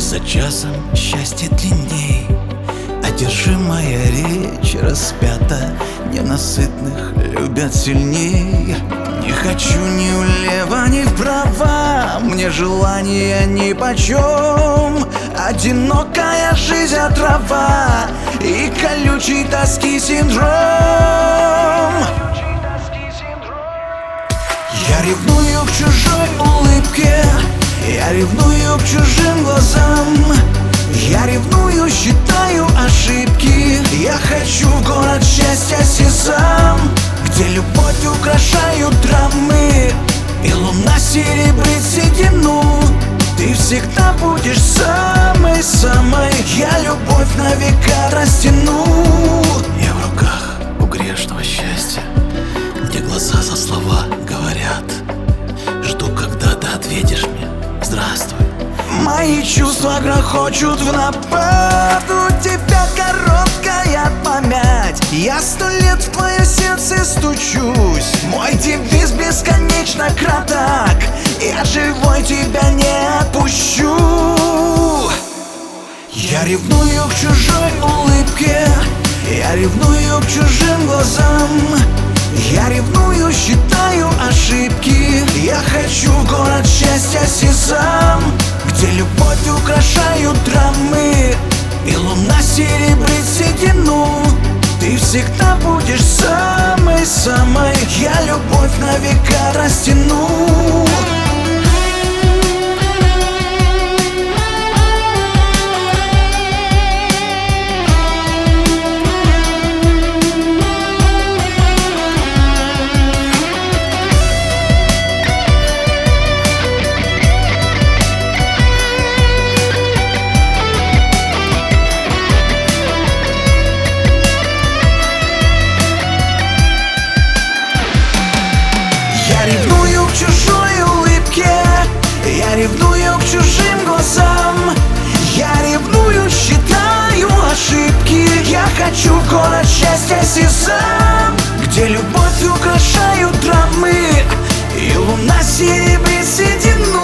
За часом счастье длинней, одержимая речь распята. Ненасытных любят сильней. Не хочу ни влево, ни вправо, мне желания нипочем. Одинокая жизнь отрава и колючей тоски синдром. Я ревную к чужой улыбке, я ревную к чужим глазам. Я ревную, считаю ошибки. Я хочу в город счастья сезам, где любовь украшают драмы и луна серебрит седину. Ты всегда будешь самой-самой, я любовь на века растяну. Я в руках у грешного счастья, где глаза за слова говорят. Жду, когда ты ответишь мне здравствуй. Мои чувства грохочут в напад, у тебя короткая память. Я 100 лет в твое сердце стучусь, мой девиз бесконечно краток. Я живой тебя не отпущу. Я ревную к чужой улыбке, я ревную к чужим глазам. Я ревную, считаю ошибки. Я хочу в город счастья сезам, где любовь украшают драмы и луна серебрит седину. Ты всегда будешь самой-самой, я любовь на века растяну. Я ревную к чужой улыбке, я ревную к чужим глазам. Я ревную, считаю ошибки. Я хочу в город счастья сезам, где любовь украшают драмы и луна серебрит седину.